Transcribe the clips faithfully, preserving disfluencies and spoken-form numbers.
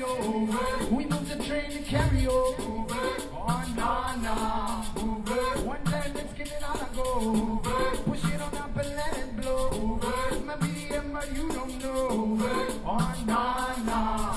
stereo. We move the train to carry on. Oh, nah, nah. One time, let's get it on and go. Push it on up and let it blow. My B M, but you don't know. Oh, nah, nah.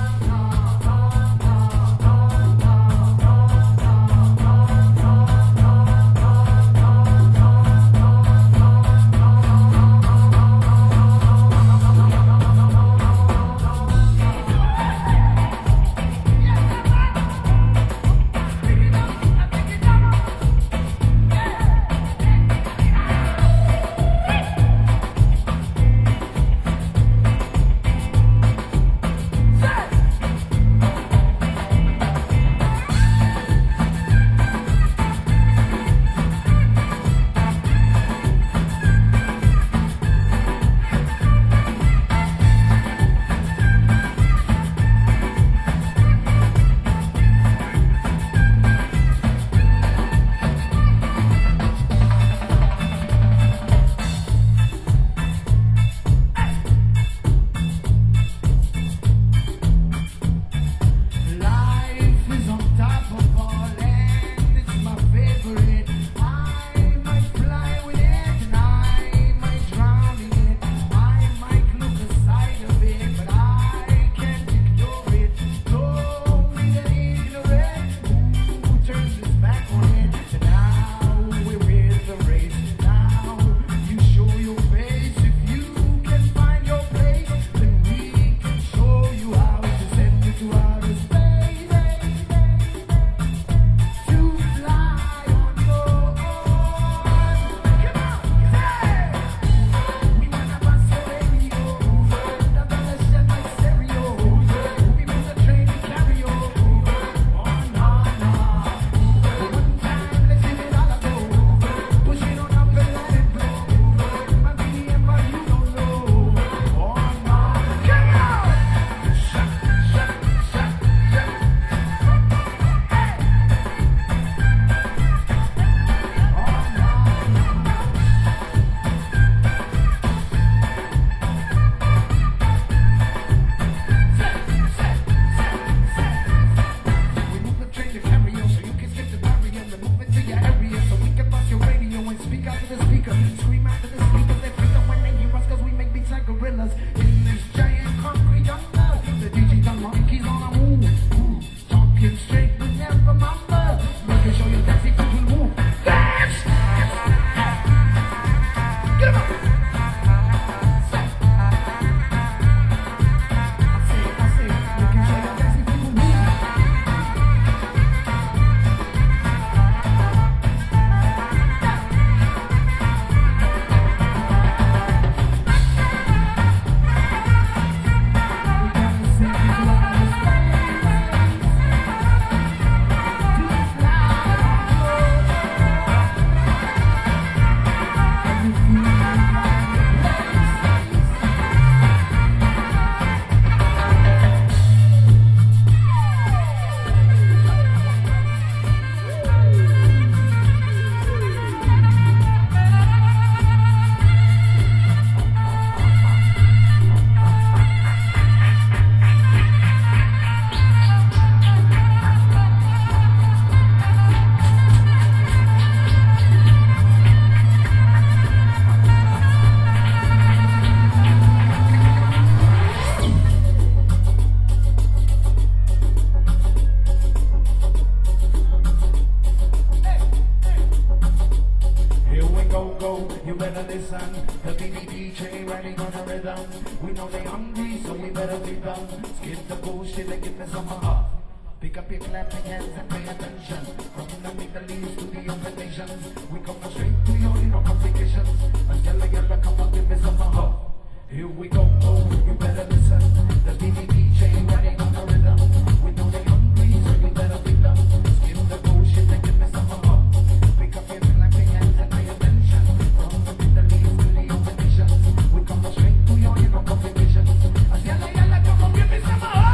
You better listen, the B B D J riding on the rhythm. We know they hungry, so we better feed them. Skip the bullshit and give me some heart. Pick up your clapping hands and pay attention. From the Middle East to the open nations, we come straight to your no complications. And yalla yalla, come on, give me some heart. Here we go, oh, you better listen. The B B D J riding on the rhythm. We know they hungry, so you better feed them. Skip the bullshit and give me some heart. Pick up your clapping hands and pay attention. From the Middle East to the open nations, we come straight to your no complications. And yalla yalla, come on, give me some heart.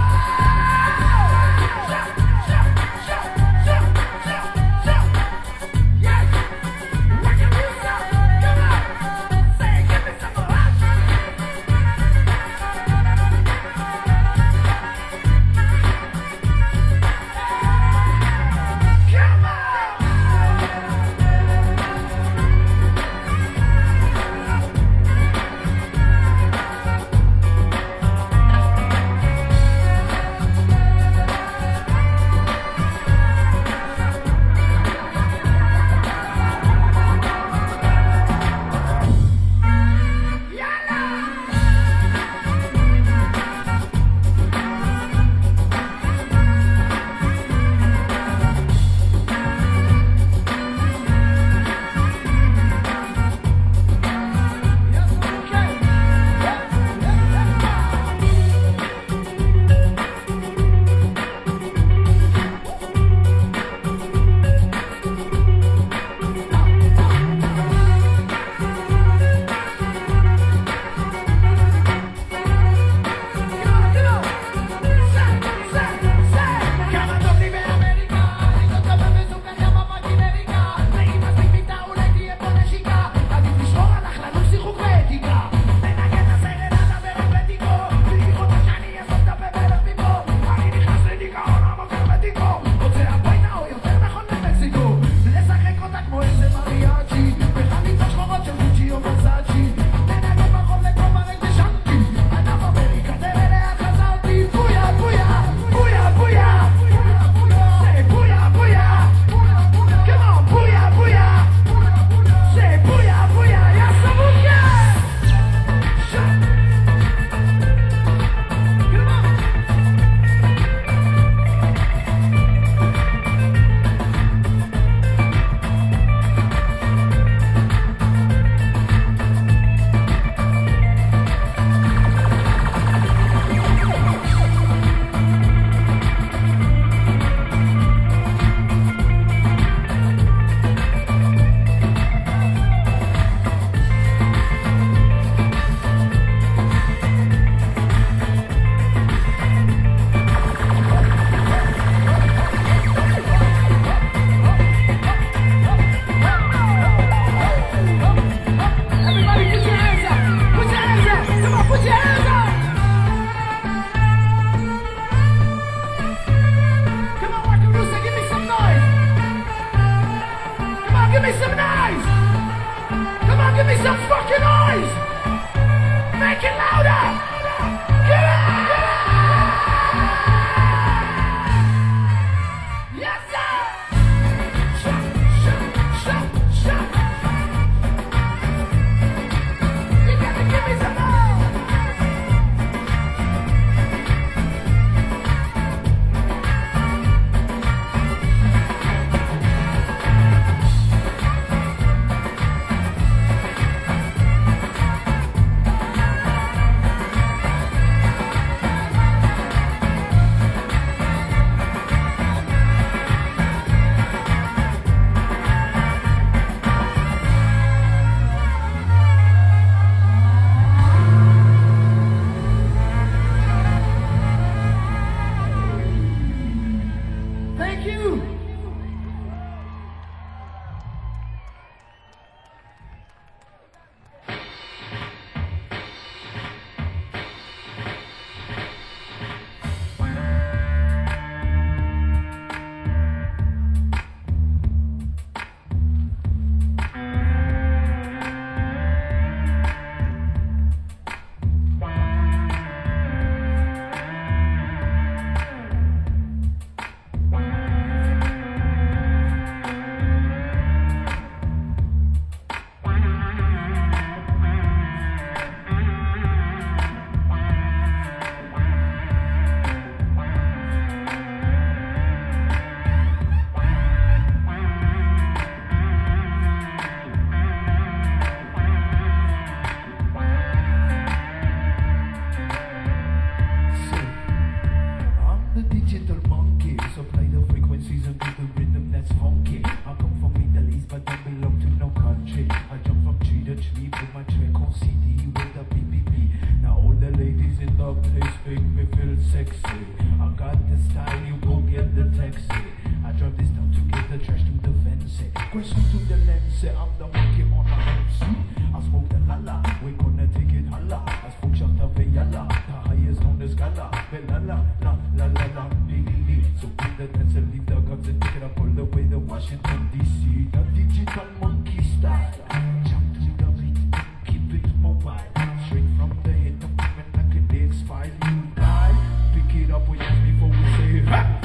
sexy. I got the style, you go get the taxi. I drive this down to get the trash to the fence. Question to the lens, I'm the monkey on the M C. I smoke the lala, we gonna take it holla. I smoke shot of yalla, the highest on the scala. La la la la la la, dee dee dee. So keep the dance and leave the guns and take it up all the way to Washington D C. The digital monkey style. Jump to the beat, keep it mobile. Straight from the head, I'm coming like an X-file. You die, pick it up with us before we say it. Ha!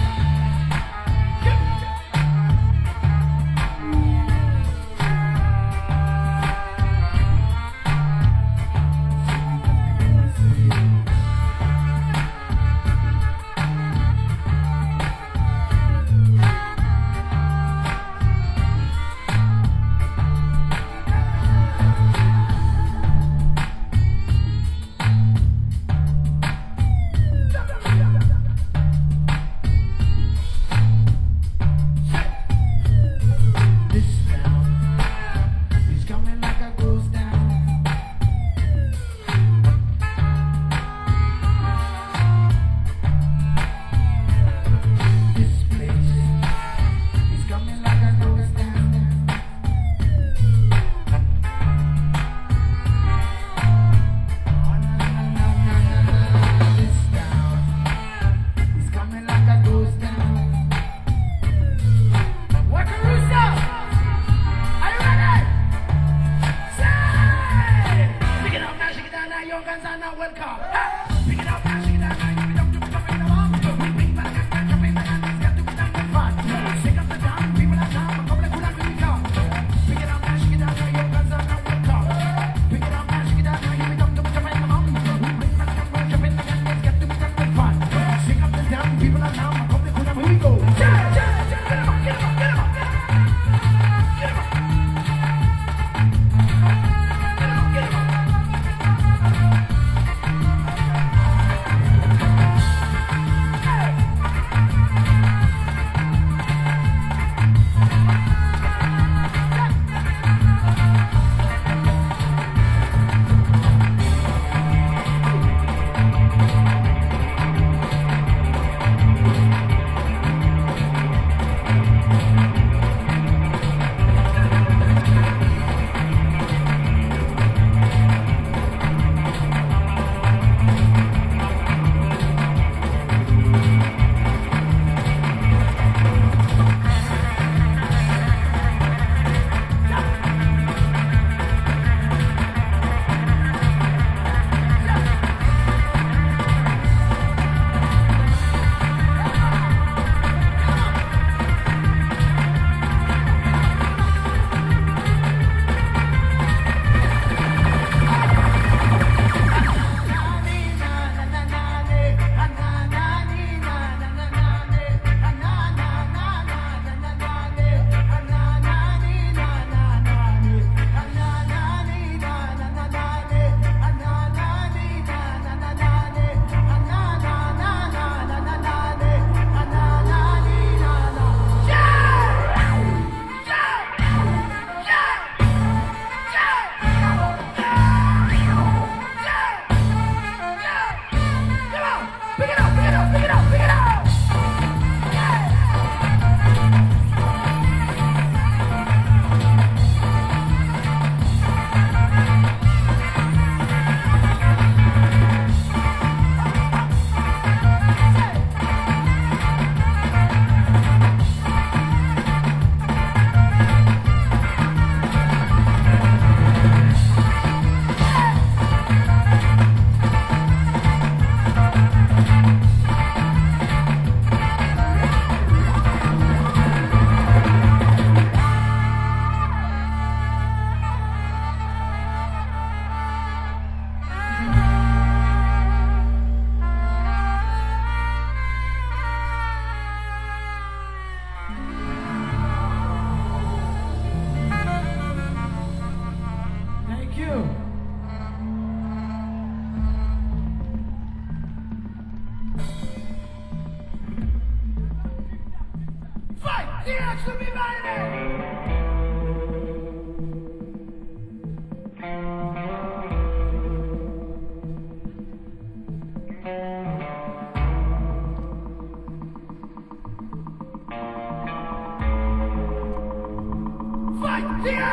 Dance with me, baby!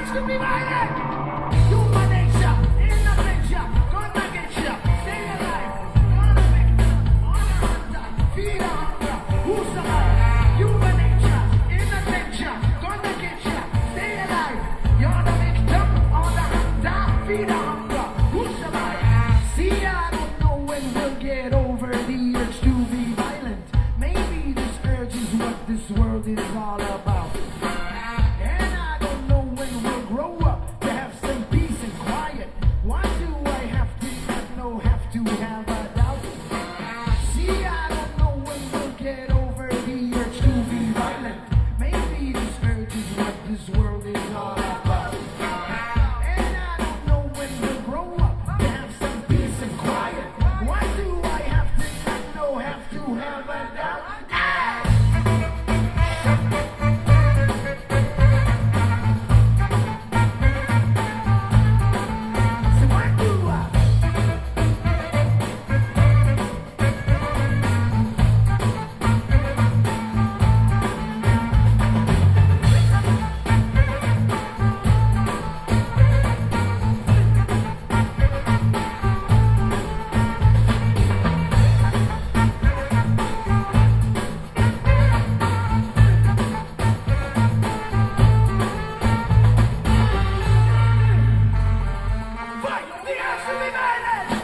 urge to be violent. Human nature in the picture. Gonna get ya. Stay alive. Gonna victim. On a hunter. Feed a hunger. Who's the man? Human nature in the picture. Gonna get ya. Stay alive. You're the victim. On the hunter. Feed a hunger. Who's the man? See, I don't know when we'll get over the urge to be violent. Maybe this urge is what this world is all about. And I don't know when we'll grow up to have some peace and quiet. Why do I have to have no have to have a doubt? See, I don't know when we'll get over the urge to be violent. Maybe this urge is what this world is all about. And I don't know when we'll grow up to have some peace and quiet. Why do I have to have no have to have a doubt? So why do I? Fight the urge to be violent.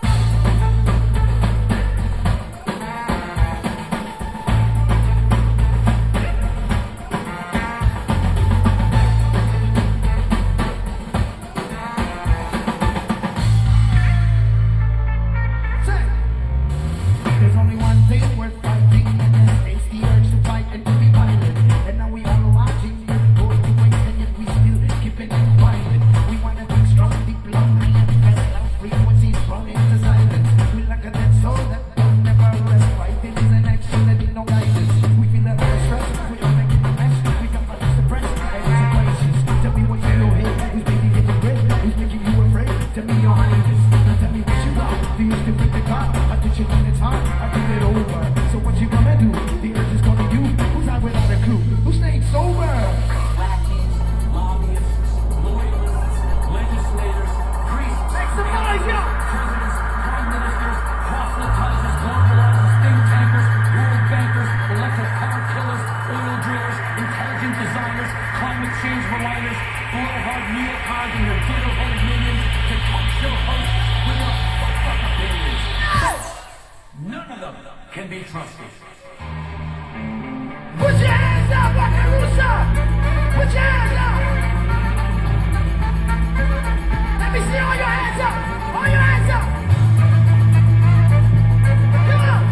Say, there's only one thing worth fighting, and it's the urge to fight and to be violent. And now we all watching it go to waste, and yet we still keeping it violent. We wanna be strong, deep, lonely, and fast loud frequencies from into silence. We like a dead soul that don't never rest. Fighting is an action that need no guidance. We feel that we're stressed, we don't make it a mess. We can fight to suppress every crisis. Tell me what you know here, who's making it a grip, who's making you afraid? Tell me your highness, now tell me what you got. Do you still break the car? I teach you when it's hard, I give it over. So what you gonna do? The urge is calling you. Who's out without a clue? Who staying sober? Lackeys, lobbyists, loyalists, legislators, priests, Make some noise, yo! presidents, prime ministers, proselytizers, globalizers, think tankers, world bankers, electric car killers, oil drillers, intelligent designers, climate change reliers, blowhard neocons and their diddle-headed minions to talk show hosts with their fucked up opinions. None of them can be trusted. Put your hands up, Wakarusa! Put your hands up! Let me see all your hands up! All your hands up! Come on!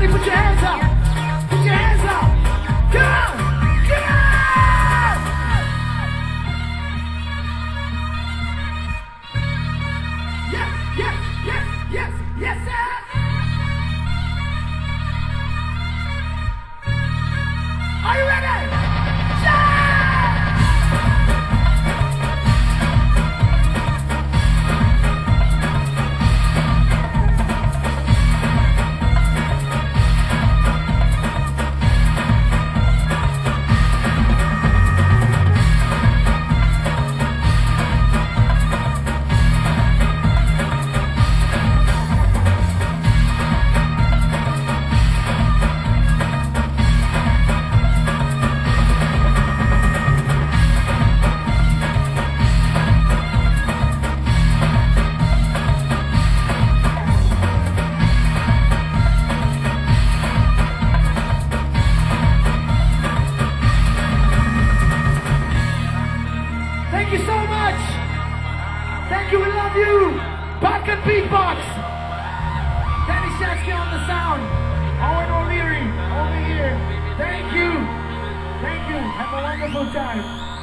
Everybody put your hands up. Put your hands up. Come on. Come on. Yes, yes, yes, yes, yes, sir. Are you ready? Shout! Thank you so much. Thank you, we love you. Back and beatbox. Danny Shatsky on the sound. Owen O'Leary over here. Thank you. Thank you. Have a wonderful time.